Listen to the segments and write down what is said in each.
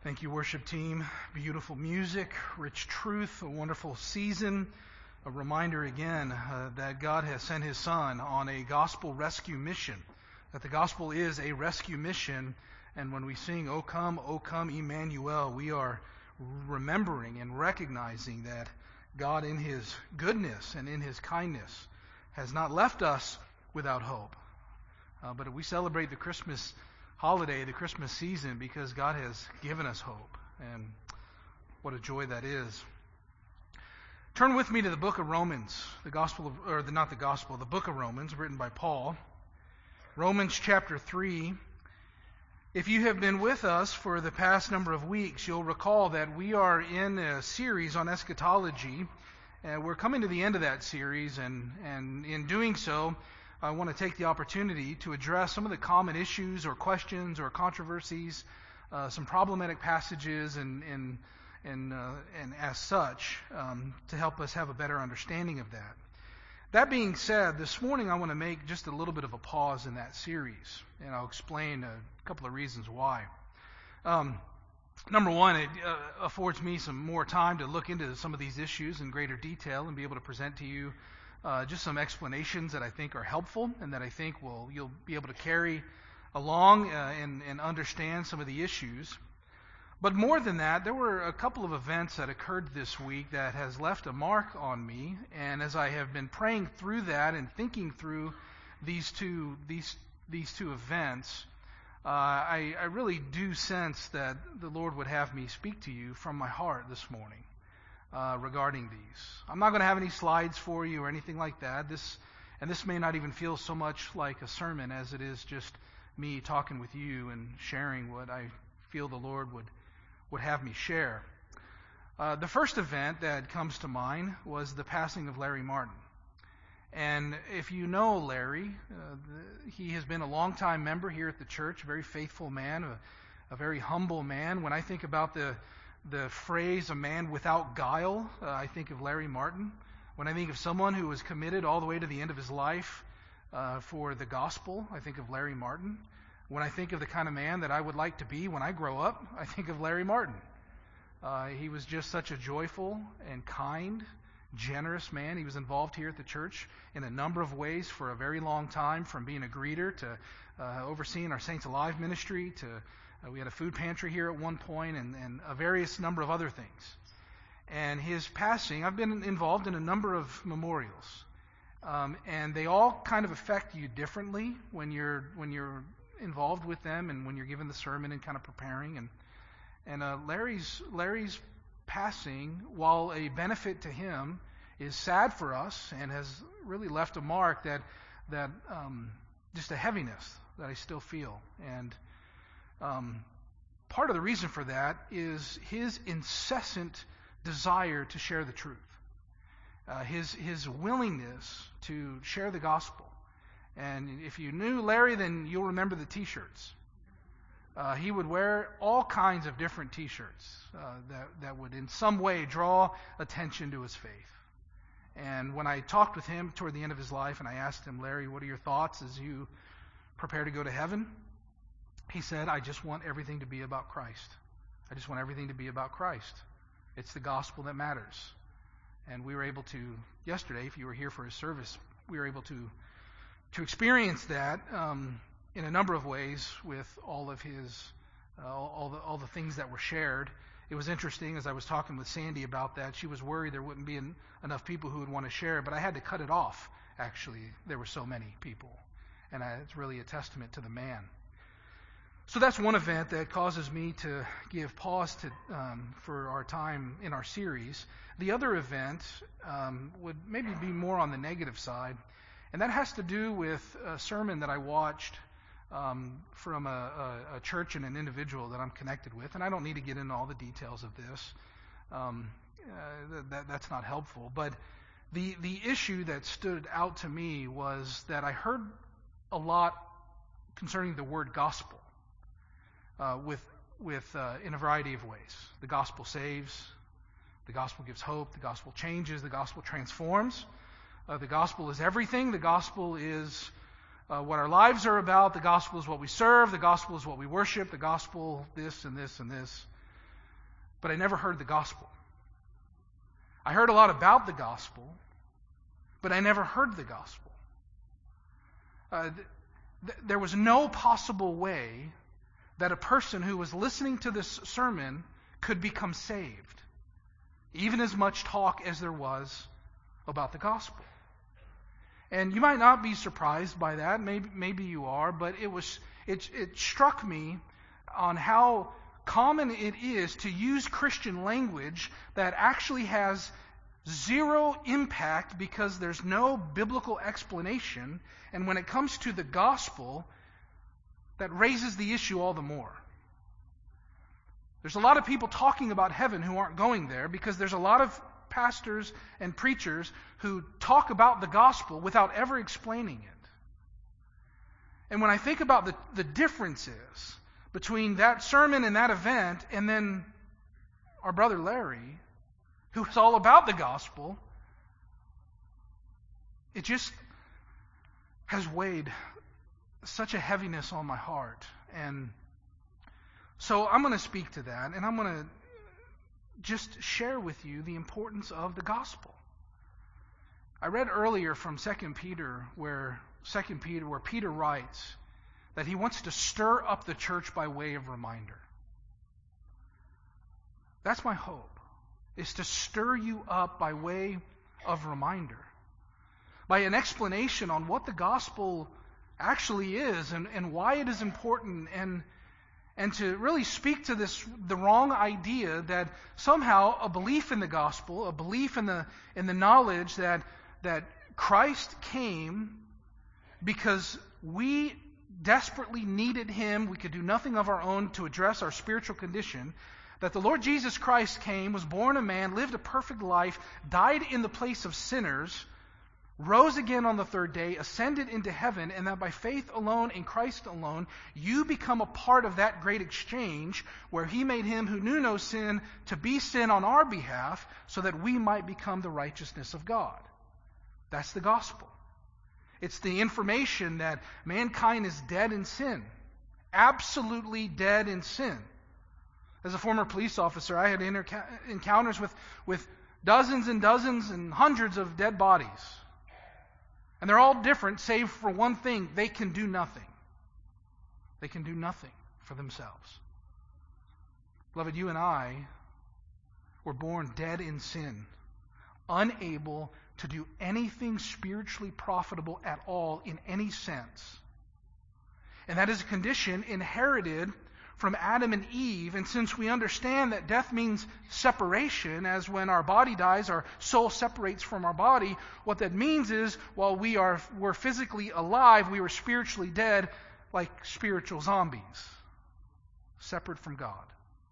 Thank you, worship team. Beautiful music, rich truth, a wonderful season. A reminder again that God has sent His Son on a gospel rescue mission, that the gospel is a rescue mission. And when we sing, O come, Emmanuel, we are remembering and recognizing that God in His goodness and in His kindness has not left us without hope. But we celebrate the Christmas holiday, the Christmas season, because God has given us hope. And what a joy that is. Turn with me to the book of Romans, the book of Romans, written by Paul. Romans chapter 3. If you have been with us for the past number of weeks, you'll recall that we are in a series on eschatology. We're coming to the end of that series, and in doing so, I want to take the opportunity to address some of the common issues or questions or controversies, some problematic passages, and as such, to help us have a better understanding of that. That being said, this morning I want to make just a little bit of a pause in that series, and I'll explain a couple of reasons why. Number one, it affords me some more time to look into some of these issues in greater detail and be able to present to you just some explanations that I think are helpful and that I think you'll be able to carry along and understand some of the issues. But more than that, there were a couple of events that occurred this week that has left a mark on me. And as I have been praying through that and thinking through these two events, I really do sense that the Lord would have me speak to you from my heart this morning regarding these. I'm not going to have any slides for you or anything like that. This may not even feel so much like a sermon as it is just me talking with you and sharing what I feel the Lord would have me share. The first event that comes to mind was the passing of Larry Martin. And if you know Larry, he has been a longtime member here at the church, a very faithful man, a very humble man. When I think about the phrase, a man without guile, I think of Larry Martin. When I think of someone who was committed all the way to the end of his life for the gospel, I think of Larry Martin. When I think of the kind of man that I would like to be when I grow up, I think of Larry Martin. He was just such a joyful and kind, generous man. He was involved here at the church in a number of ways for a very long time, from being a greeter to overseeing our Saints Alive ministry to we had a food pantry here at one point and a various number of other things. And his passing, I've been involved in a number of memorials, and they all kind of affect you differently when you're involved with them and when you're given the sermon and kind of preparing. And Larry's passing, while a benefit to him, is sad for us and has really left a mark that just a heaviness that I still feel. And part of the reason for that is his incessant desire to share the truth, his willingness to share the gospel. And if you knew Larry, then you'll remember the T-shirts. He would wear all kinds of different T-shirts that would in some way draw attention to his faith. And when I talked with him toward the end of his life and I asked him, Larry, what are your thoughts as you prepare to go to heaven? He said, I just want everything to be about Christ. I just want everything to be about Christ. It's the gospel that matters. And we were able to, yesterday, if you were here for his service, we were able to experience that in a number of ways with all of his, all the things that were shared. It was interesting as I was talking with Sandy about that. She was worried there wouldn't be enough people who would want to share, but I had to cut it off, actually. There were so many people. And it's really a testament to the man. So that's one event that causes me to give pause for our time in our series. The other event would maybe be more on the negative side, and that has to do with a sermon that I watched from a church and an individual that I'm connected with. And I don't need to get into all the details of this. That's not helpful. But the issue that stood out to me was that I heard a lot concerning the word gospel in a variety of ways. The gospel saves. The gospel gives hope. The gospel changes. The gospel transforms. The gospel is everything. The gospel is what our lives are about. The gospel is what we serve. The gospel is what we worship. The gospel, this and this and this. but I never heard the gospel. I heard a lot about the gospel, but I never heard the gospel. There was no possible way that a person who was listening to this sermon could become saved, even as much talk as there was about the gospel. And you might not be surprised by that. Maybe you are, but it struck me on how common it is to use Christian language that actually has zero impact because there's no biblical explanation, and when it comes to the gospel, that raises the issue all the more. There's a lot of people talking about heaven who aren't going there because there's a lot of pastors and preachers who talk about the gospel without ever explaining it. And when I think about the differences between that sermon and that event and then our brother Larry, who is all about the gospel, it just has weighed such a heaviness on my heart. And so I'm going to speak to that, and I'm going to just share with you the importance of the gospel. I read earlier from 2 Peter where Peter writes that he wants to stir up the church by way of reminder. That's my hope, is to stir you up by way of reminder, by an explanation on what the gospel actually is and why it is important, and to really speak to the wrong idea that somehow a belief in the gospel, a belief in the knowledge that Christ came because we desperately needed Him, we could do nothing of our own to address our spiritual condition, that the Lord Jesus Christ came, was born a man, lived a perfect life, died in the place of sinners, rose again on the third day, ascended into heaven, and that by faith alone in Christ alone, you become a part of that great exchange where He made Him who knew no sin to be sin on our behalf so that we might become the righteousness of God. That's the gospel. It's the information that mankind is dead in sin, absolutely dead in sin. As a former police officer, I had encounters with dozens and dozens and hundreds of dead bodies. And they're all different, save for one thing: they can do nothing. They can do nothing for themselves. Beloved, you and I were born dead in sin, unable to do anything spiritually profitable at all in any sense. And that is a condition inherited from Adam and Eve. And since we understand that death means separation, as when our body dies, our soul separates from our body, what that means is while we're physically alive, we were spiritually dead, like spiritual zombies, separate from God.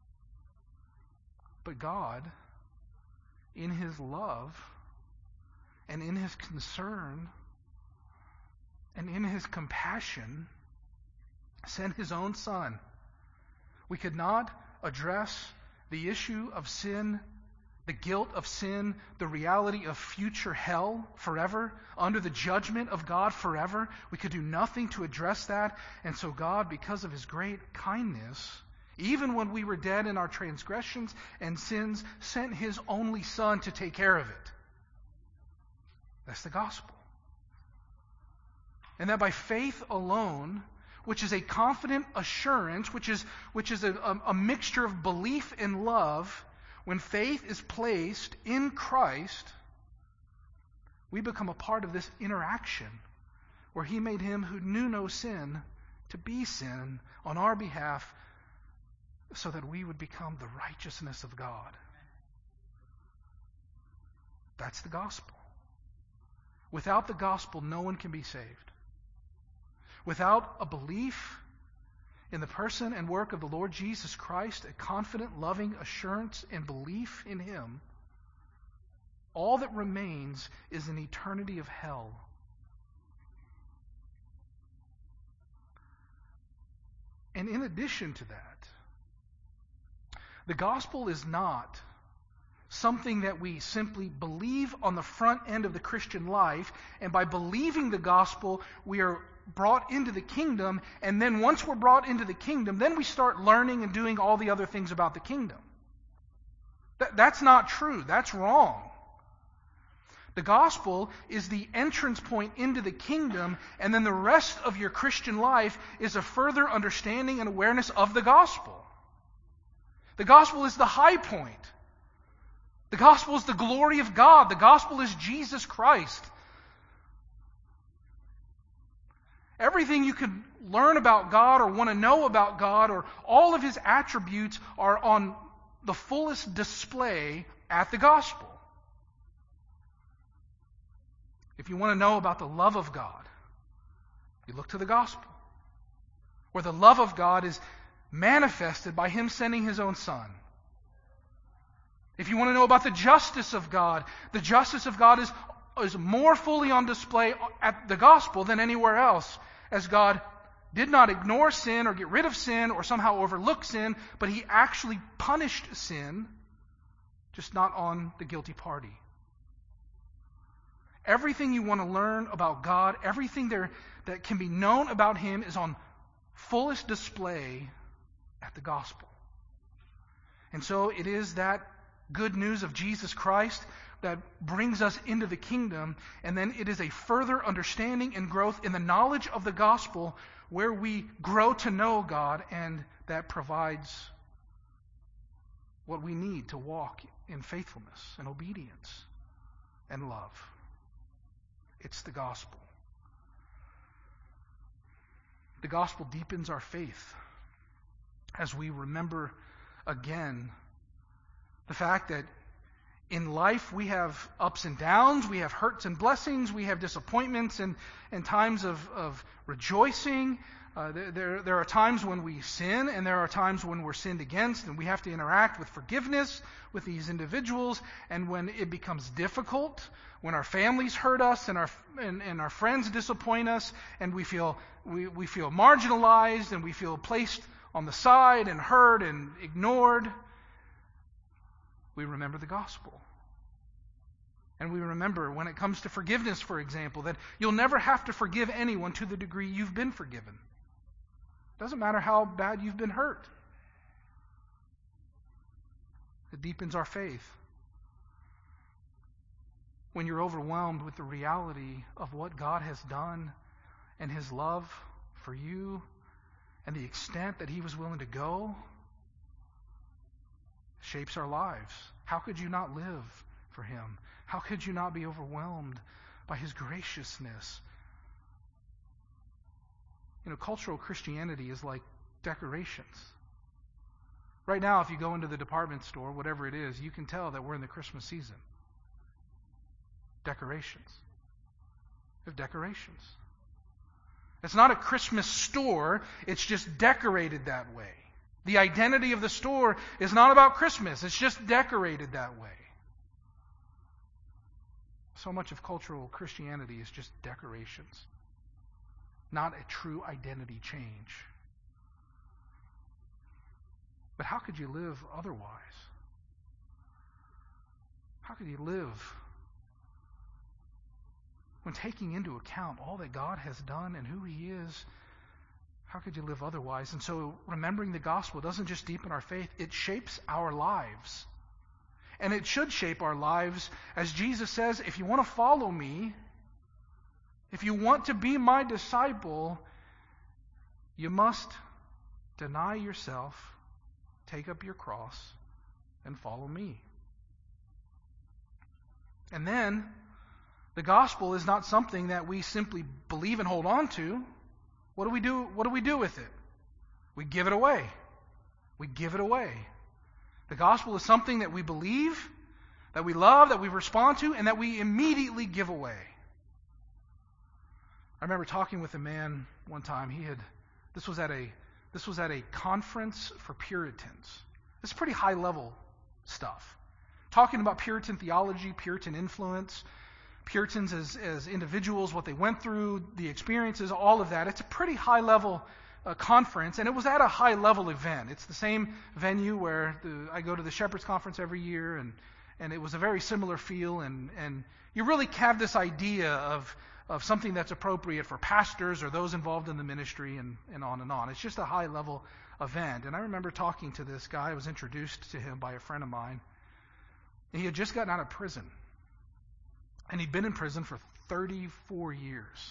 But God, in His love and in His concern and in His compassion, sent His own Son. We could not address the issue of sin, the guilt of sin, the reality of future hell forever, under the judgment of God forever. We could do nothing to address that. And so God, because of His great kindness, even when we were dead in our transgressions and sins, sent His only Son to take care of it. That's the gospel. And that by faith alone, which is a confident assurance, which is a mixture of belief and love, when faith is placed in Christ, we become a part of this interaction where He made Him who knew no sin to be sin on our behalf so that we would become the righteousness of God. That's the gospel. Without the gospel, no one can be saved. Without a belief in the person and work of the Lord Jesus Christ, a confident, loving assurance and belief in Him, all that remains is an eternity of hell. And in addition to that, the gospel is not something that we simply believe on the front end of the Christian life, and by believing the gospel, we are brought into the kingdom, and then once we're brought into the kingdom, then we start learning and doing all the other things about the kingdom. That's not true. That's wrong. The gospel is the entrance point into the kingdom, and then the rest of your Christian life is a further understanding and awareness of the gospel. The gospel is the high point. The gospel is the glory of God. The gospel is Jesus Christ. Everything you could learn about God or want to know about God or all of His attributes are on the fullest display at the gospel. If you want to know about the love of God, you look to the gospel, where the love of God is manifested by Him sending His own Son. If you want to know about the justice of God is more fully on display at the gospel than anywhere else, as God did not ignore sin or get rid of sin or somehow overlook sin, but He actually punished sin, just not on the guilty party. Everything you want to learn about God, everything there that can be known about Him is on fullest display at the gospel. And so it is that good news of Jesus Christ that brings us into the kingdom, and then it is a further understanding and growth in the knowledge of the gospel where we grow to know God, and that provides what we need to walk in faithfulness and obedience and love. It's the gospel. The gospel deepens our faith as we remember again the fact that in life we have ups and downs, we have hurts and blessings, we have disappointments and times of rejoicing. There are times when we sin, and there are times when we're sinned against, and we have to interact with forgiveness with these individuals. And when it becomes difficult, when our families hurt us and our friends disappoint us, and we feel marginalized and we feel placed on the side and hurt and ignored, we remember the gospel. And we remember when it comes to forgiveness, for example, that you'll never have to forgive anyone to the degree you've been forgiven. Doesn't matter how bad you've been hurt. It deepens our faith. When you're overwhelmed with the reality of what God has done and His love for you and the extent that He was willing to go, shapes our lives. How could you not live for Him? How could you not be overwhelmed by His graciousness? Cultural Christianity is like decorations. Right now, if you go into the department store, whatever it is, you can tell that we're in the Christmas season. Decorations. We have decorations. It's not a Christmas store, it's just decorated that way. The identity of the store is not about Christmas, it's just decorated that way. So much of cultural Christianity is just decorations, not a true identity change. But how could you live otherwise? How could you live when taking into account all that God has done and who He is? How could you live otherwise? And so remembering the gospel doesn't just deepen our faith, it shapes our lives. And it should shape our lives, as Jesus says, if you want to follow me, if you want to be my disciple, you must deny yourself, take up your cross, and follow me. And then, the gospel is not something that we simply believe and hold on to. What do we do? What do we do with it? We give it away. We give it away. The gospel is something that we believe, that we love, that we respond to, and that we immediately give away. I remember talking with a man one time. This was at a conference for Puritans. This is pretty high level stuff. Talking about Puritan theology, Puritan influence, Puritans as individuals, what they went through, the experiences, all of that. It's a pretty high level conference, and it was at a high level event. It's the same venue where I go to the Shepherd's Conference every year, and it was a very similar feel, and you really have this idea of something that's appropriate for pastors or those involved in the ministry, and on and on. It's just a high level event. And I remember talking to this guy. I was introduced to him by a friend of mine, He had just gotten out of prison. And he'd been in prison for 34 years.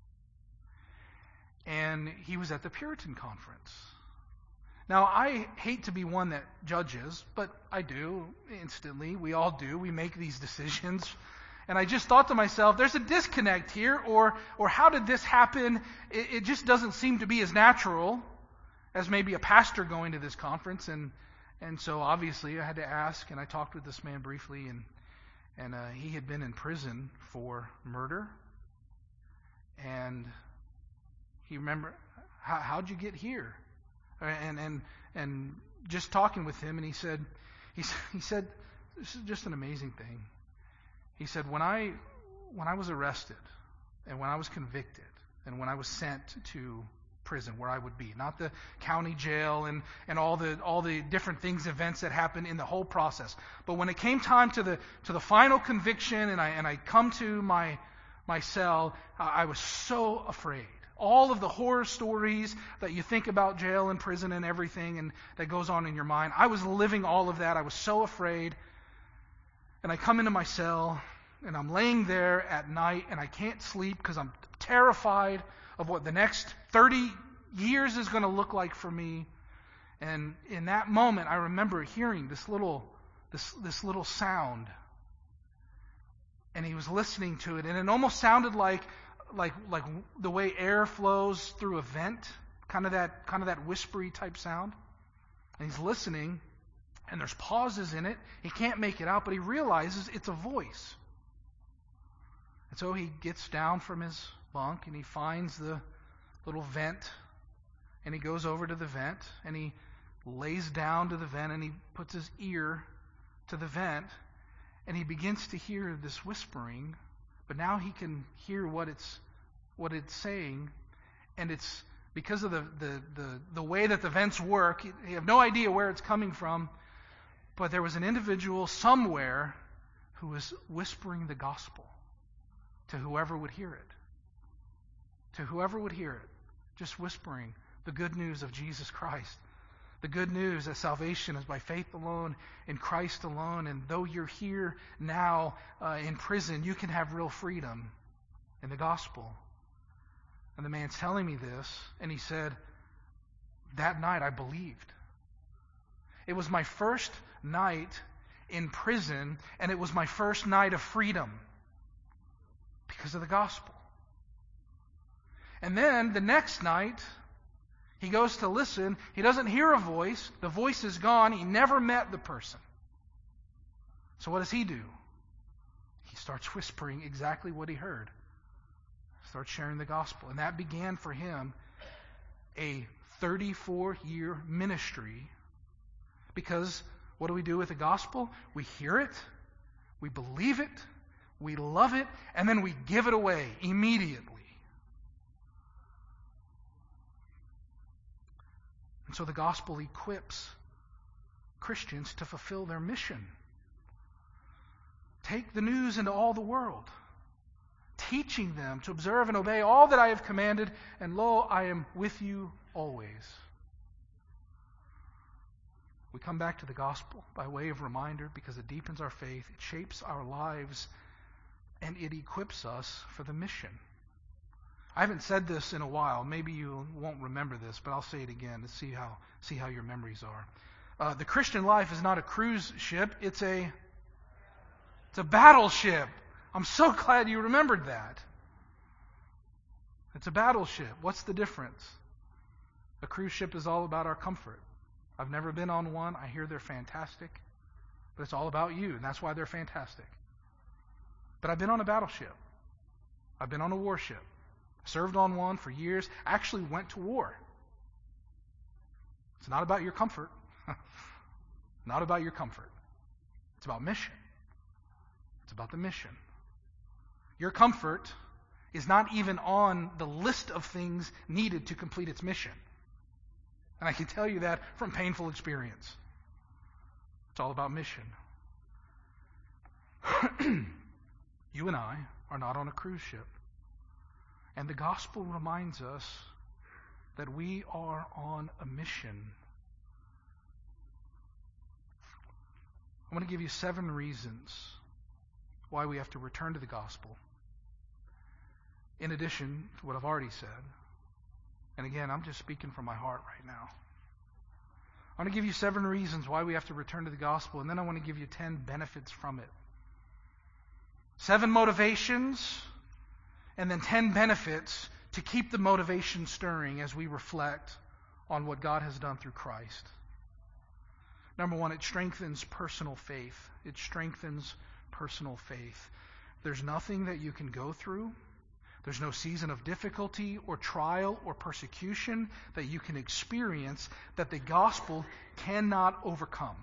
And he was at the Puritan Conference. Now, I hate to be one that judges, but I do instantly. We all do. We make these decisions. And I just thought to myself, there's a disconnect here, or how did this happen? It just doesn't seem to be as natural as maybe a pastor going to this conference. And so obviously I had to ask, and I talked with this man briefly, and he had been in prison for murder. And he remembered, how'd you get here? And just talking with him, and he said, this is just an amazing thing. He said, when I was arrested, and when I was convicted, and when I was sent to prison where I would be, not the county jail and all the different things, events that happen in the whole process, but when it came time to the final conviction, and I come to my cell, I was so afraid. All of the horror stories that you think about jail and prison and everything, and that goes on in your mind, I was living all of that. I was so afraid. And I come into my cell, and I'm laying there at night, and I can't sleep because I'm terrified of what the next 30 years is going to look like for me. And in that moment, I remember hearing this little sound. And he was listening to it, and it almost sounded like the way air flows through a vent, kind of that whispery type sound. And he's listening, and there's pauses in it. He can't make it out, but he realizes it's a voice. And so he gets down from his bunk, and he finds the little vent, and he goes over to the vent, and he lays down to the vent, and he puts his ear to the vent, and he begins to hear this whispering, but now he can hear what it's saying, and it's because of the way that the vents work. You have no idea where it's coming from, but there was an individual somewhere who was whispering the gospel to whoever would hear it. To whoever would hear it, just whispering the good news of Jesus Christ. The good news that salvation is by faith alone, in Christ alone, and though you're here now in prison, you can have real freedom in the gospel. And the man's telling me this, and he said, that night I believed. It was my first night in prison, and it was my first night of freedom because of the gospel. And then the next night, he goes to listen. He doesn't hear a voice. The voice is gone. He never met the person. So what does he do? He starts whispering exactly what he heard. Starts sharing the gospel. And that began for him a 34-year ministry. Because what do we do with the gospel? We hear it. We believe it. We love it. And then we give it away immediately. And so the gospel equips Christians to fulfill their mission. Take the news into all the world, teaching them to observe and obey all that I have commanded, and lo, I am with you always. We come back to the gospel by way of reminder because it deepens our faith, it shapes our lives, and it equips us for the mission. I haven't said this in a while. Maybe you won't remember this, but I'll say it again to see how your memories are. The Christian life is not a cruise ship. It's a battleship. I'm so glad you remembered that. It's a battleship. What's the difference? A cruise ship is all about our comfort. I've never been on one. I hear they're fantastic. But it's all about you, and that's why they're fantastic. But I've been on a battleship. I've been on a warship. Served on one for years. Actually went to war. It's not about your comfort. Not about your comfort. It's about mission. It's about the mission. Your comfort is not even on the list of things needed to complete its mission. And I can tell you that from painful experience. It's all about mission. You and I are not on a cruise ship. And the gospel reminds us that we are on a mission. I'm going to give you 7 reasons why we have to return to the gospel, in addition to what I've already said. And again, I'm just speaking from my heart right now. I want to give you 7 reasons why we have to return to the gospel, and then I want to give you 10 benefits from it. 7 motivations, and then 10 benefits to keep the motivation stirring as we reflect on what God has done through Christ. Number 1, it strengthens personal faith. It strengthens personal faith. There's nothing that you can go through. There's no season of difficulty or trial or persecution that you can experience that the gospel cannot overcome.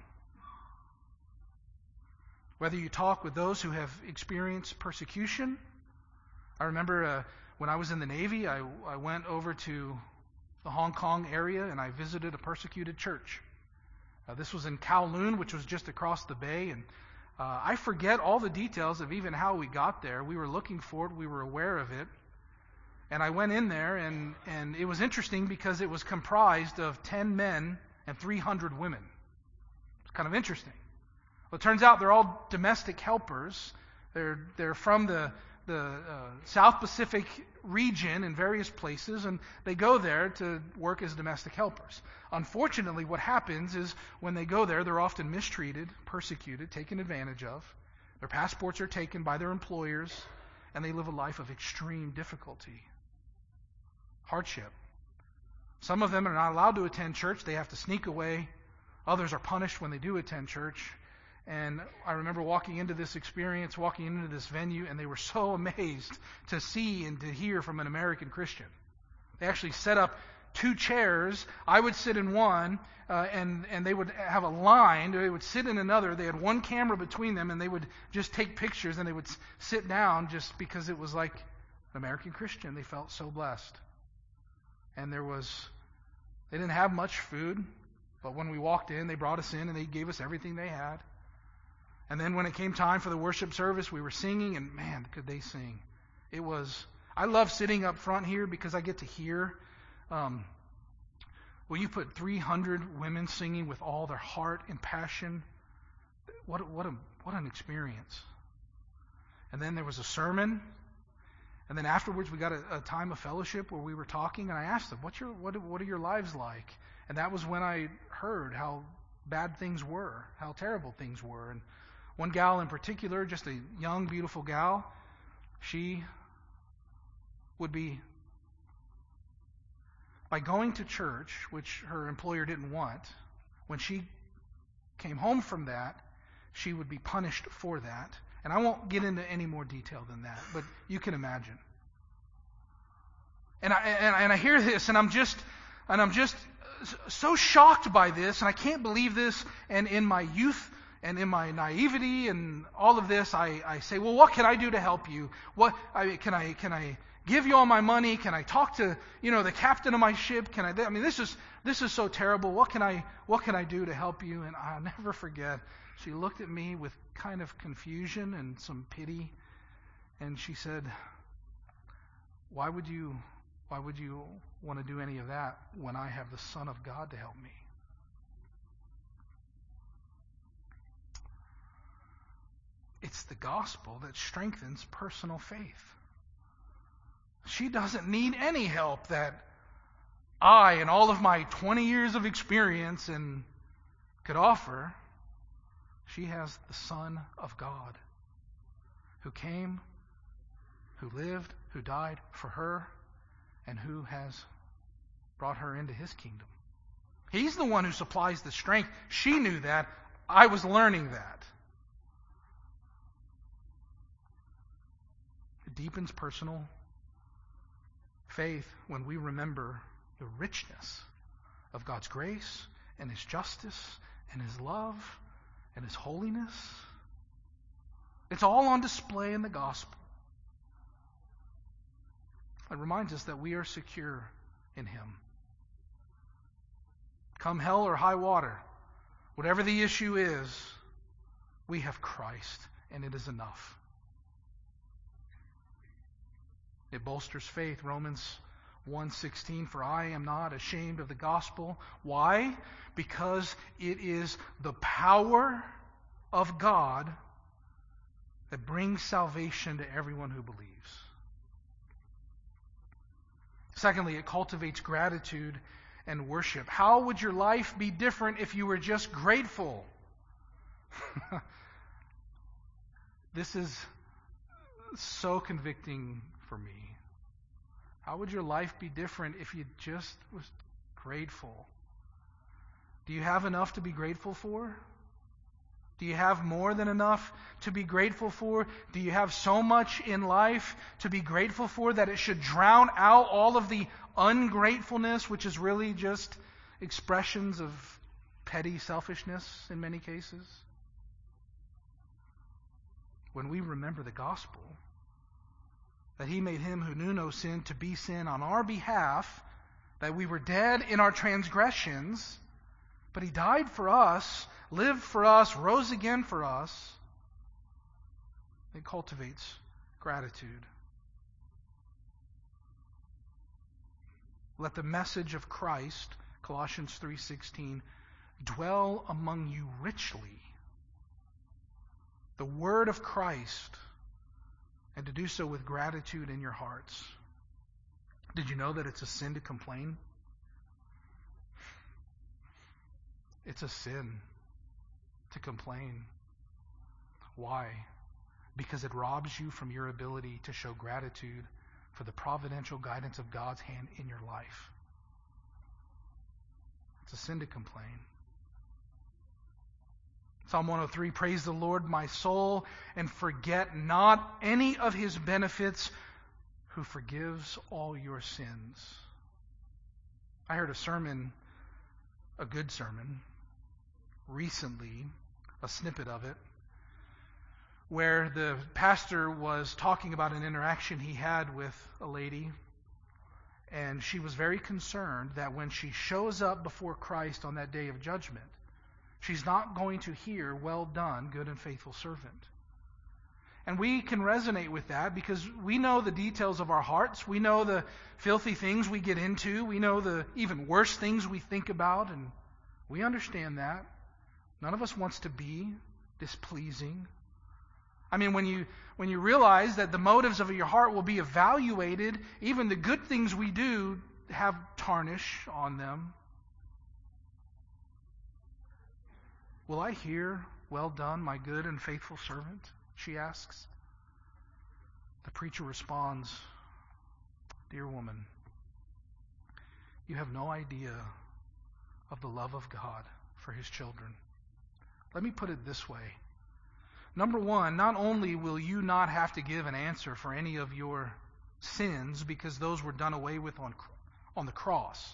Whether you talk with those who have experienced persecution. I remember when I was in the Navy, I went over to the Hong Kong area and I visited a persecuted church. This was in Kowloon, which was just across the bay, and I forget all the details of even how we got there. We were looking for it. We were aware of it. And I went in there, and it was interesting because it was comprised of 10 men and 300 women. It's kind of interesting. Well, it turns out they're all domestic helpers. They're from the South Pacific region in various places, and they go there to work as domestic helpers. Unfortunately, what happens is when they go there, they're often mistreated, persecuted, taken advantage of. Their passports are taken by their employers, and they live a life of extreme difficulty, hardship. Some of them are not allowed to attend church. They have to sneak away. Others are punished when they do attend church. And I remember walking into this experience, walking into this venue, and they were so amazed to see and to hear from an American Christian. They actually set up 2 chairs. I would sit in one, and they would have a line. They would sit in another. They had one camera between them, and they would just take pictures, and they would sit down just because it was like an American Christian. They felt so blessed. And they didn't have much food, but when we walked in, they brought us in, and they gave us everything they had. And then when it came time for the worship service, we were singing, and man, could they sing. I love sitting up front here because I get to hear. You put 300 women singing with all their heart and passion. What an experience. And then there was a sermon. And then afterwards, we got a time of fellowship where we were talking, and I asked them, what are your lives like? And that was when I heard how bad things were, how terrible things were. And one gal in particular, just a young, beautiful gal, she would be, by going to church, which her employer didn't want, when she came home from that, she would be punished for that. And I won't get into any more detail than that, but you can imagine. And I hear this, and I'm just so shocked by this, and I can't believe this. And in my youth and in my naivety and all of this, I say, well, what can I do to help you? Can I give you all my money? Can I talk to the captain of my ship? This is so terrible. What can I do to help you? And I'll never forget. She looked at me with kind of confusion and some pity, and she said, Why would you want to do any of that when I have the Son of God to help me? It's the gospel that strengthens personal faith. She doesn't need any help that I, in all of my 20 years of experience, could offer. She has the Son of God who came, who lived, who died for her, and who has brought her into His kingdom. He's the one who supplies the strength. She knew that. I was learning that. It deepens personal faith when we remember the richness of God's grace and His justice and His love and His holiness. It's all on display in the gospel. It reminds us that we are secure in Him. Come hell or high water, whatever the issue is, we have Christ, and it is enough. It bolsters faith. Romans 1:16, for I am not ashamed of the gospel. Why? Because it is the power of God that brings salvation to everyone who believes. Secondly, it cultivates gratitude and worship. How would your life be different if you were just grateful? This is so convicting for me. How would your life be different if you just was grateful? Do you have enough to be grateful for? Do you have more than enough to be grateful for? Do you have so much in life to be grateful for that it should drown out all of the ungratefulness, which is really just expressions of petty selfishness in many cases? When we remember the gospel, that He made Him who knew no sin to be sin on our behalf, that we were dead in our transgressions, but He died for us, lived for us, rose again for us. It cultivates gratitude. Let the message of Christ, Colossians 3:16, dwell among you richly. The word of Christ, and to do so with gratitude in your hearts. Did you know that it's a sin to complain? It's a sin to complain. Why? Because it robs you from your ability to show gratitude for the providential guidance of God's hand in your life. It's a sin to complain. Psalm 103, praise the Lord, my soul, and forget not any of His benefits, who forgives all your sins. I heard a sermon, a good sermon, recently, a snippet of it, where the pastor was talking about an interaction he had with a lady, and she was very concerned that when she shows up before Christ on that day of judgment, she's not going to hear, well done, good and faithful servant. And we can resonate with that because we know the details of our hearts. We know the filthy things we get into. We know the even worse things we think about, and we understand that. None of us wants to be displeasing. I mean, when you realize that the motives of your heart will be evaluated, even the good things we do have tarnish on them. Will I hear, well done, my good and faithful servant? She asks. The preacher responds, dear woman, you have no idea of the love of God for His children. Let me put it this way. Number one, not only will you not have to give an answer for any of your sins because those were done away with on the cross,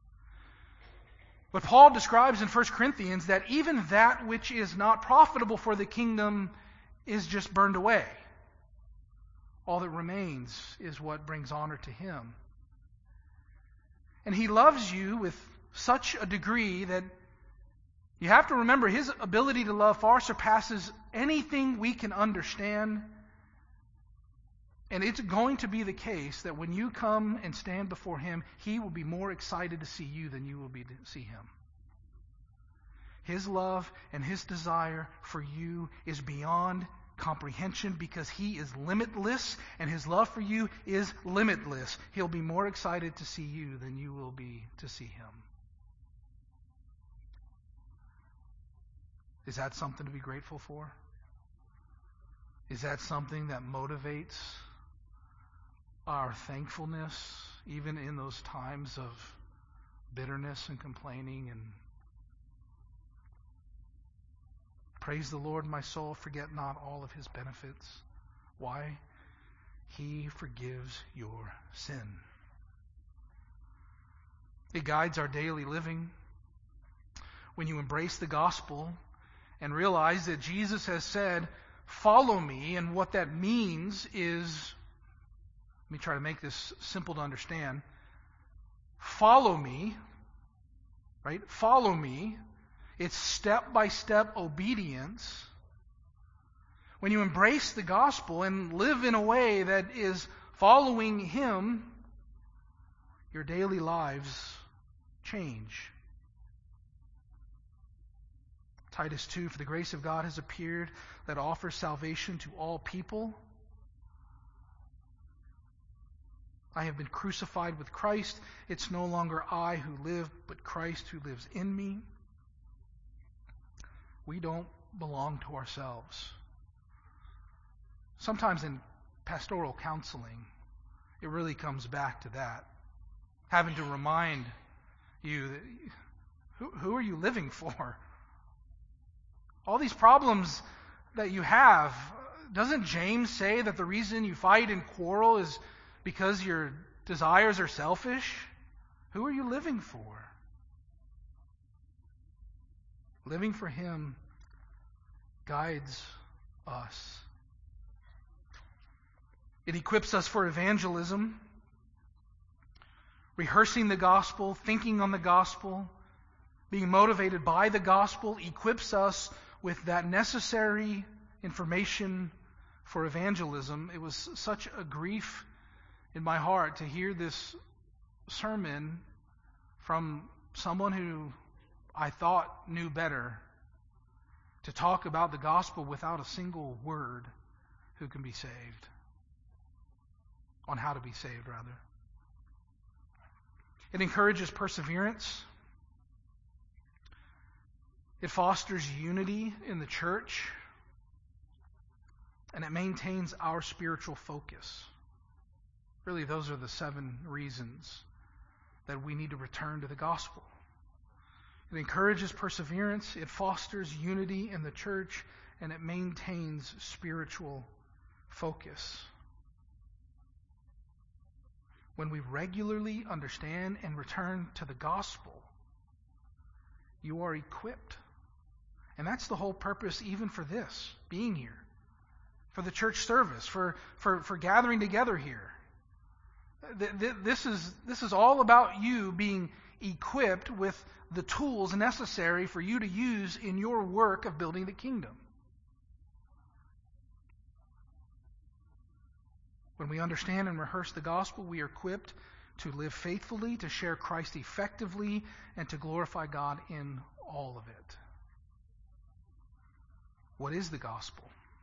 but Paul describes in 1 Corinthians that even that which is not profitable for the kingdom is just burned away. All that remains is what brings honor to Him. And He loves you with such a degree that you have to remember His ability to love far surpasses anything we can understand. And it's going to be the case that when you come and stand before Him, He will be more excited to see you than you will be to see Him. His love and His desire for you is beyond comprehension because He is limitless and His love for you is limitless. He'll be more excited to see you than you will be to see Him. Is that something to be grateful for? Is that something that motivates our thankfulness, even in those times of bitterness and complaining? And praise the Lord, my soul, forget not all of His benefits. Why? He forgives your sin. It guides our daily living. When you embrace the gospel and realize that Jesus has said, follow me, and what that means is, let me try to make this simple to understand. Follow me, right? Follow me. It's step-by-step obedience. When you embrace the gospel and live in a way that is following Him, your daily lives change. Titus 2, for the grace of God has appeared that offers salvation to all people. I have been crucified with Christ. It's no longer I who live, but Christ who lives in me. We don't belong to ourselves. Sometimes in pastoral counseling, it really comes back to that. Having to remind you, that, who are you living for? All these problems that you have, doesn't James say that the reason you fight and quarrel is because your desires are selfish? Who are you living for? Living for Him guides us. It equips us for evangelism, rehearsing the gospel, thinking on the gospel, being motivated by the gospel equips us with that necessary information for evangelism. It was such a grief in my heart to hear this sermon from someone who I thought knew better, to talk about the gospel without a single word who can be saved. On how to be saved, rather. It encourages perseverance. It fosters unity in the church. And it maintains our spiritual focus. Really, those are the 7 reasons that we need to return to the gospel. It encourages perseverance, it fosters unity in the church, and it maintains spiritual focus. When we regularly understand and return to the gospel, you are equipped. And that's the whole purpose even for this, being here, for the church service, for gathering together here. This is all about you being equipped with the tools necessary for you to use in your work of building the kingdom. When we understand and rehearse the gospel, we are equipped to live faithfully, to share Christ effectively, and to glorify God in all of it. What is the gospel?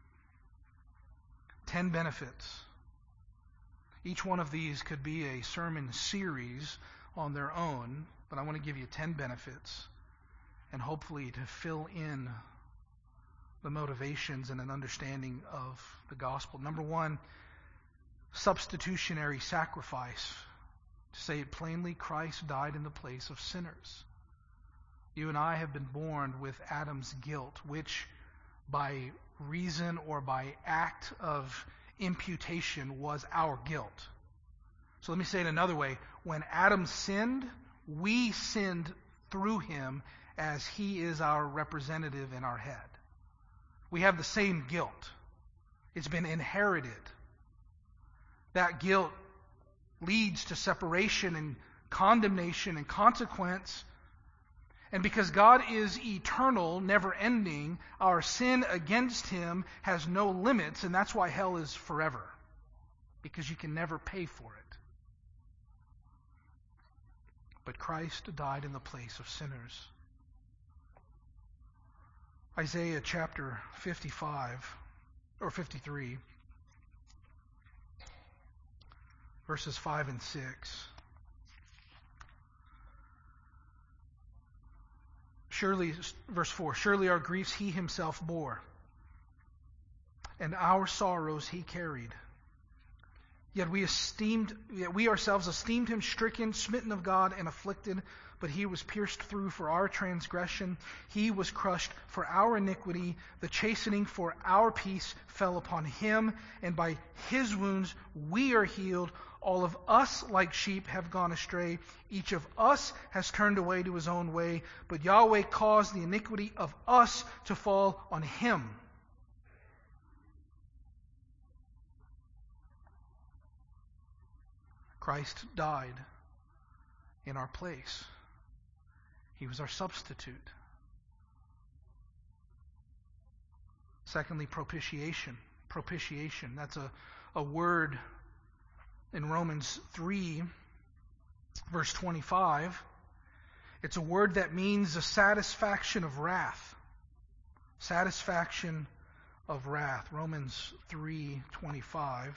10 benefits. Each one of these could be a sermon series on their own, but I want to give you 10 benefits, and hopefully to fill in the motivations and an understanding of the gospel. Number 1, substitutionary sacrifice. To say it plainly, Christ died in the place of sinners. You and I have been born with Adam's guilt, which by reason or by act of imputation was our guilt. So let me say it another way. When Adam sinned, we sinned through him as he is our representative in our head. We have the same guilt. It's been inherited. That guilt leads to separation and condemnation and consequence. And because God is eternal, never ending, our sin against Him has no limits, and that's why hell is forever. Because you can never pay for it. But Christ died in the place of sinners. Isaiah chapter 55, or 53. Verses 5 and 6. Surely, verse 4, surely our griefs He Himself bore, and our sorrows He carried. Yet we ourselves esteemed Him stricken, smitten of God, and afflicted, but He was pierced through for our transgression. He was crushed for our iniquity. The chastening for our peace fell upon Him, and by His wounds we are healed. All of us, like sheep, have gone astray. Each of us has turned away to his own way, but Yahweh caused the iniquity of us to fall on Him. Christ died in our place. He was our substitute. Secondly, propitiation. Propitiation. That's a word in Romans 3, verse 25. It's a word that means the satisfaction of wrath. Satisfaction of wrath. Romans 3:25.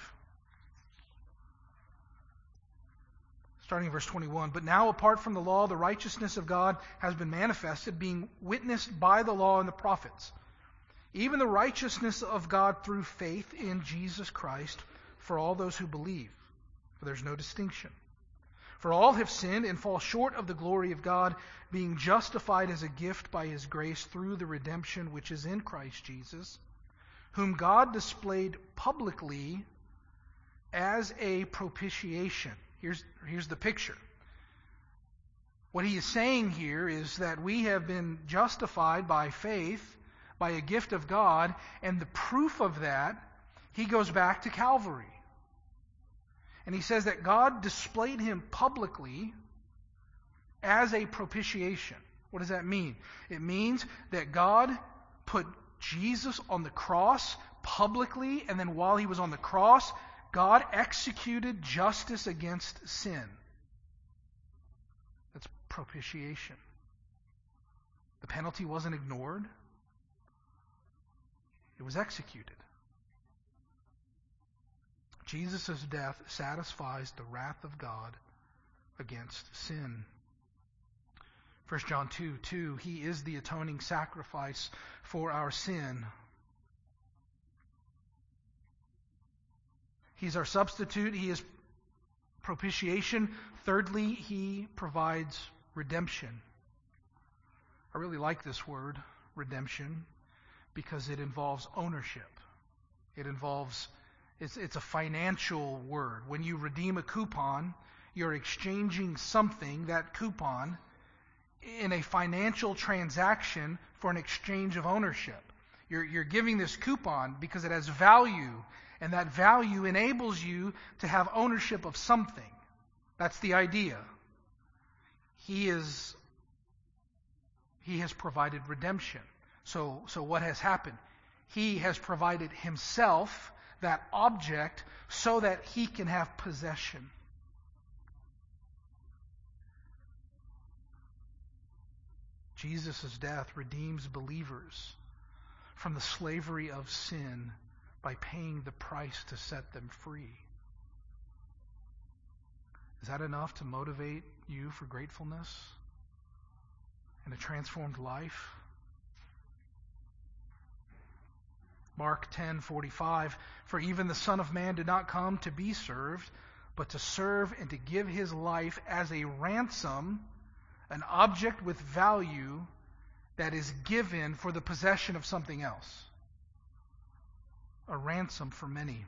Starting in verse 21. But now, apart from the law, the righteousness of God has been manifested, being witnessed by the law and the prophets. Even the righteousness of God through faith in Jesus Christ for all those who believe. For there's no distinction. For all have sinned and fall short of the glory of God, being justified as a gift by His grace through the redemption which is in Christ Jesus, whom God displayed publicly as a propitiation. Here's the picture. What he is saying here is that we have been justified by faith, by a gift of God, and the proof of that, he goes back to Calvary. And he says that God displayed Him publicly as a propitiation. What does that mean? It means that God put Jesus on the cross publicly, and then while He was on the cross, God executed justice against sin. That's propitiation. The penalty wasn't ignored. It was executed. Jesus' death satisfies the wrath of God against sin. 1 John 2:2, He is the atoning sacrifice for our sin. He's our substitute. He is propitiation. Thirdly, He provides redemption. I really like this word, redemption, because it involves ownership. It's a financial word. When you redeem a coupon, you're exchanging something, that coupon, in a financial transaction for an exchange of ownership. You're giving this coupon because it has value, and that value enables you to have ownership of something. That's the idea. He has provided redemption. So what has happened? He has provided Himself, that object, so that He can have possession. Jesus' death redeems believers from the slavery of sin by paying the price to set them free. Is that enough to motivate you for gratefulness and a transformed life? Mark 10:45, for even the Son of Man did not come to be served, but to serve and to give His life as a ransom, an object with value that is given for the possession of something else. A ransom for many.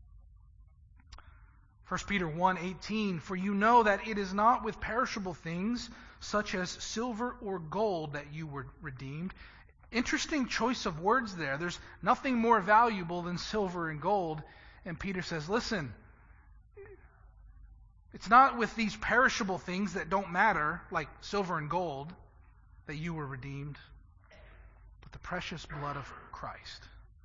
1 Peter 1:18, for you know that it is not with perishable things, such as silver or gold, that you were redeemed. Interesting choice of words there. There's nothing more valuable than silver and gold. And Peter says, listen, it's not with these perishable things that don't matter, like silver and gold, that you were redeemed, but the precious blood of Christ.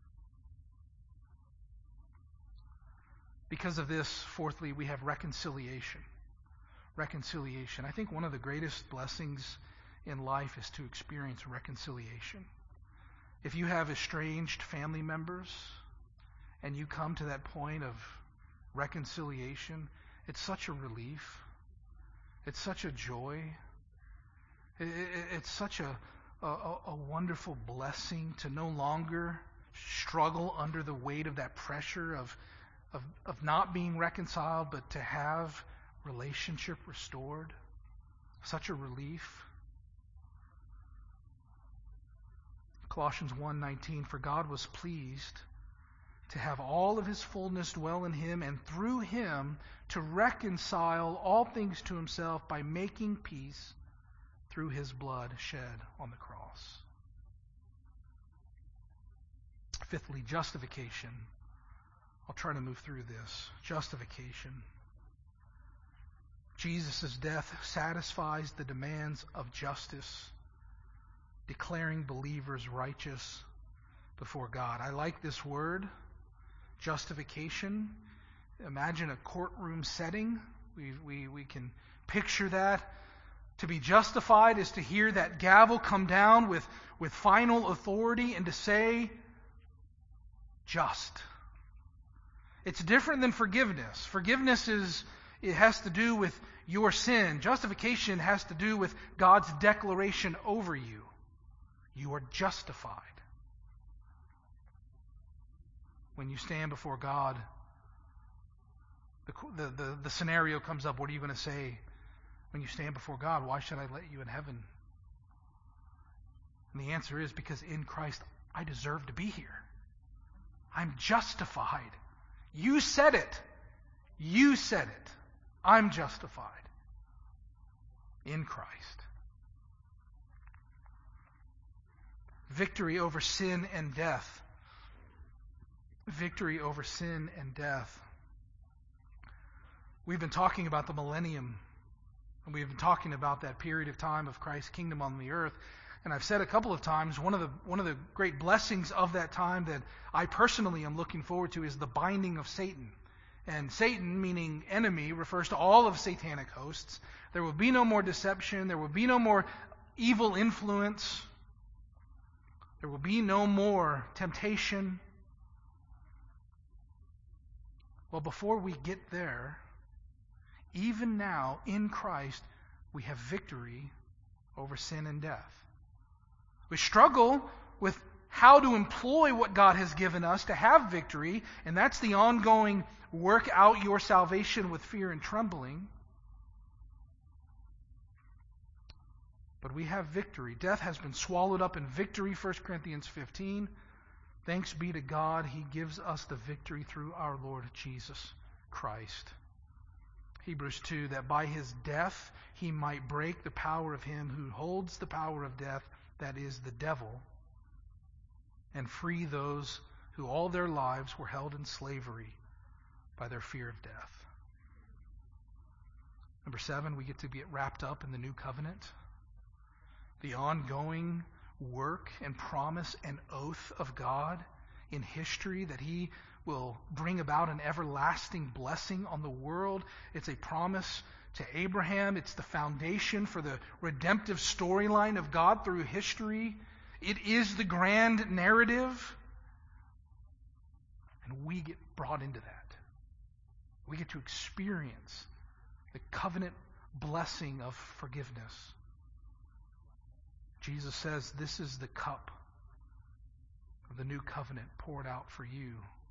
Because of this, fourthly, we have reconciliation. Reconciliation. I think one of the greatest blessings in life is to experience reconciliation. If you have estranged family members and you come to that point of reconciliation, it's such a relief. It's such a joy. It's such a wonderful blessing to no longer struggle under the weight of that pressure of not being reconciled, but to have relationship restored. Such a relief. Colossians 1:19, for God was pleased to have all of His fullness dwell in Him, and through Him to reconcile all things to Himself by making peace through His blood shed on the cross. Fifthly, justification. I'll try to move through this. Justification. Jesus' death satisfies the demands of justice, declaring believers righteous before God. I like this word, justification. Imagine a courtroom setting. We can picture that. To be justified is to hear that gavel come down with final authority and to say, just. It's different than forgiveness. Forgiveness has to do with your sin. Justification has to do with God's declaration over you. You are justified. When you stand before God, the scenario comes up. What are you going to say when you stand before God? Why should I let you in heaven? And the answer is because in Christ I deserve to be here. I'm justified. You said it. You said it. I'm justified in Christ. Victory over sin and death. Victory over sin and death. We've been talking about the millennium, and we've been talking about that period of time of Christ's kingdom on the earth. And I've said a couple of times, one of the great blessings of that time that I personally am looking forward to is the binding of Satan. And Satan, meaning enemy, refers to all of satanic hosts. There will be no more deception. There will be no more evil influence. There will be no more temptation. Well, before we get there, even now in Christ, we have victory over sin and death. We struggle with how to employ what God has given us to have victory, and that's the ongoing work out your salvation with fear and trembling. But we have victory. Death has been swallowed up in victory, 1 Corinthians 15. Thanks be to God, He gives us the victory through our Lord Jesus Christ. Hebrews 2, that by His death He might break the power of him who holds the power of death, that is, the devil, and free those who all their lives were held in slavery by their fear of death. Number 7, we get to get wrapped up in the new covenant. The ongoing work and promise and oath of God in history that He will bring about an everlasting blessing on the world. It's a promise to Abraham. It's the foundation for the redemptive storyline of God through history. It is the grand narrative. And we get brought into that. We get to experience the covenant blessing of forgiveness. Jesus says, this is the cup of the new covenant poured out for you.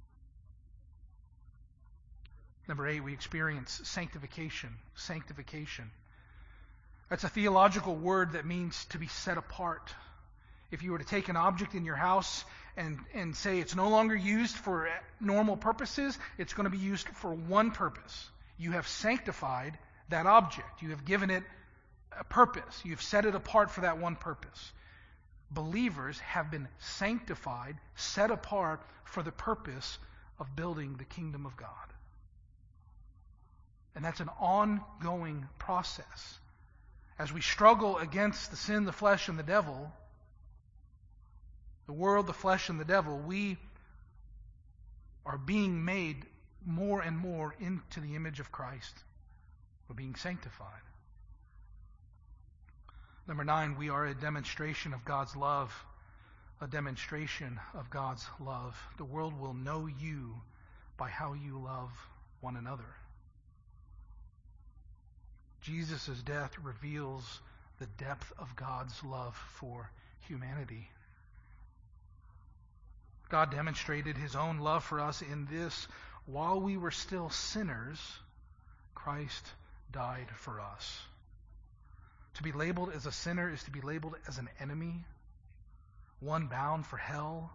Number 8, we experience sanctification. Sanctification. That's a theological word that means to be set apart. If you were to take an object in your house and say it's no longer used for normal purposes, it's going to be used for one purpose. You have sanctified that object. You have given it a purpose. You've set it apart for that one purpose. Believers have been sanctified, set apart for the purpose of building the kingdom of God. And that's an ongoing process. As we struggle against the sin, the flesh, and the devil, the world, the flesh, and the devil, we are being made more and more into the image of Christ. We're being sanctified. Number 9, we are a demonstration of God's love. A demonstration of God's love. The world will know you by how you love one another. Jesus' death reveals the depth of God's love for humanity. God demonstrated His own love for us in this: while we were still sinners, Christ died for us. To be labeled as a sinner is to be labeled as an enemy, one bound for hell.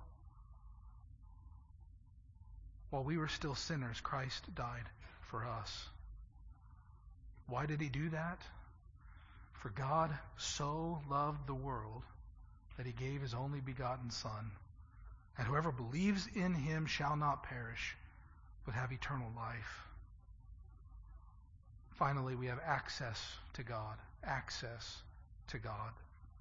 While we were still sinners, Christ died for us. Why did He do that? For God so loved the world that He gave His only begotten Son, and whoever believes in Him shall not perish, but have eternal life. Finally, we have access to God. Access to God.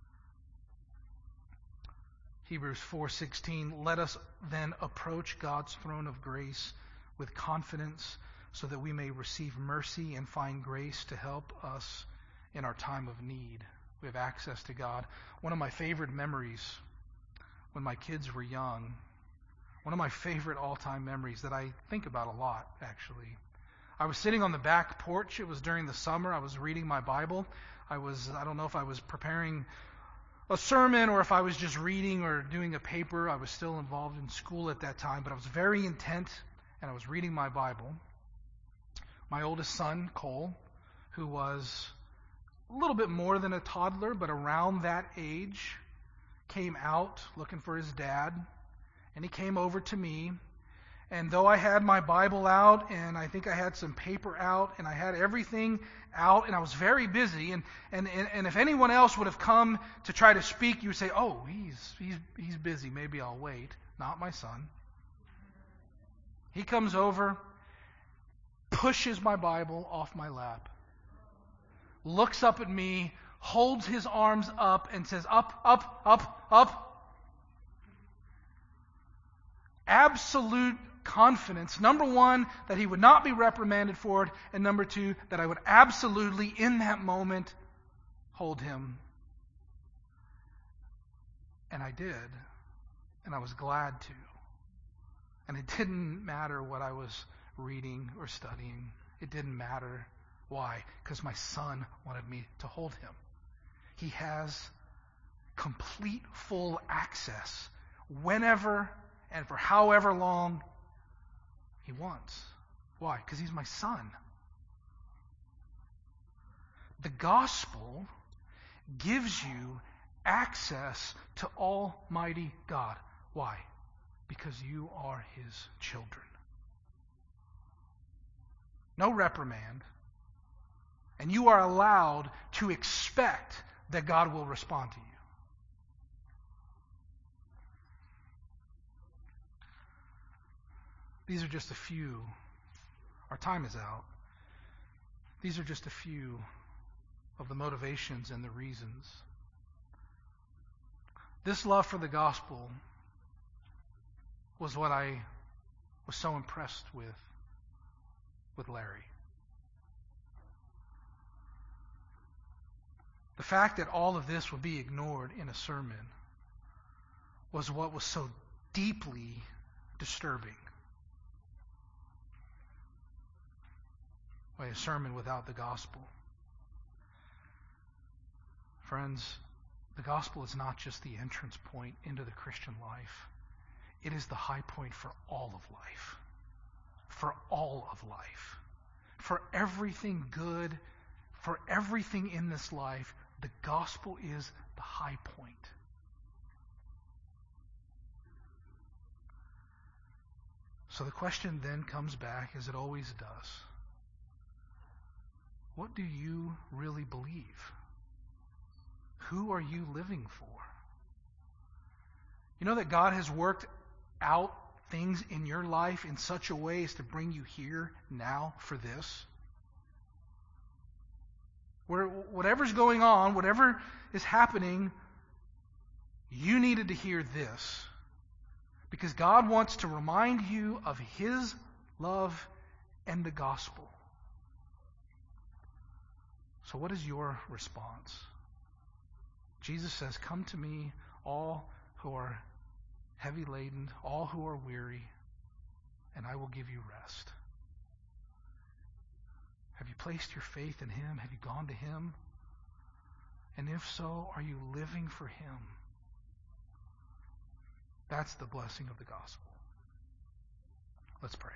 Hebrews 4:16, let us then approach God's throne of grace with confidence so that we may receive mercy and find grace to help us in our time of need. We have access to God. One of my favorite memories when my kids were young, one of my favorite all-time memories that I think about a lot, actually. I was sitting on the back porch. It was during the summer. I was reading my Bible. I don't know if I was preparing a sermon or if I was just reading or doing a paper. I was still involved in school at that time, but I was very intent, and I was reading my Bible. My oldest son, Cole, who was a little bit more than a toddler, but around that age, came out looking for his dad, and he came over to me. And though I had my Bible out, and I think I had some paper out, and I had everything out, and I was very busy, and if anyone else would have come to try to speak, you would say, "Oh, he's busy. Maybe I'll wait." Not my son. He comes over, pushes my Bible off my lap, looks up at me, holds his arms up, and says, "Up, up, up, up." Absolute confidence. Number one, that he would not be reprimanded for it, and number two, that I would absolutely, in that moment, hold him. And I did, and I was glad to. And it didn't matter what I was reading or studying. It didn't matter. Why? Because my son wanted me to hold him. He has complete, full access whenever and for however long he wants. Why? Because he's my son. The gospel gives you access to Almighty God. Why? Because you are his children. No reprimand. And you are allowed to expect that God will respond to you. These are just a few. Our time is out. These are just a few of the motivations and the reasons. This love for the gospel was what I was so impressed with Larry. The fact that all of this would be ignored in a sermon was what was so deeply disturbing. By a sermon without the gospel. Friends, the gospel is not just the entrance point into the Christian life. It is the high point for all of life. For all of life. For everything good, for everything in this life, the gospel is the high point. So the question then comes back, as it always does. What do you really believe? Who are you living for? You know that God has worked out things in your life in such a way as to bring you here now for this? Whatever's going on, whatever is happening, you needed to hear this. Because God wants to remind you of his love and the gospel. So what is your response? Jesus says, "Come to me, all who are heavy laden, all who are weary, and I will give you rest." Have you placed your faith in him? Have you gone to him? And if so, are you living for him? That's the blessing of the gospel. Let's pray.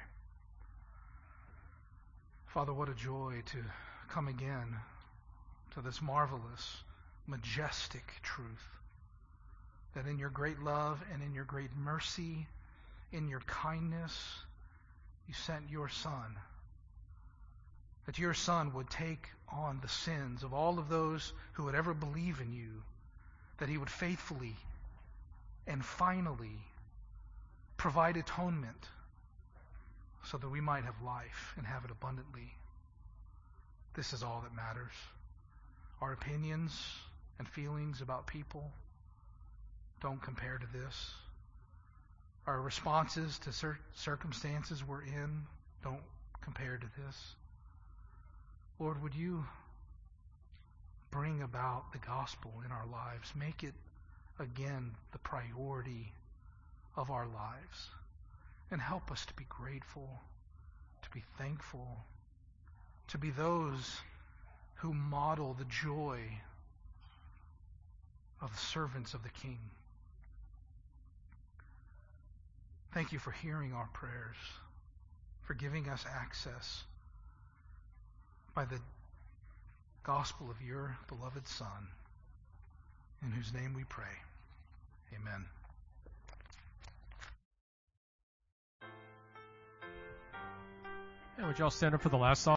Father, what a joy to come again to this marvelous, majestic truth that in your great love and in your great mercy, in your kindness, you sent your Son. That your Son would take on the sins of all of those who would ever believe in you, that he would faithfully and finally provide atonement so that we might have life and have it abundantly. This is all that matters. Our opinions and feelings about people don't compare to this. Our responses to circumstances we're in don't compare to this. Lord, would you bring about the gospel in our lives. Make it, again, the priority of our lives. And help us to be grateful, to be thankful, to be those who model the joy of the servants of the King. Thank you for hearing our prayers, for giving us access by the gospel of your beloved Son, in whose name we pray. Amen. And would y'all stand up for the last song?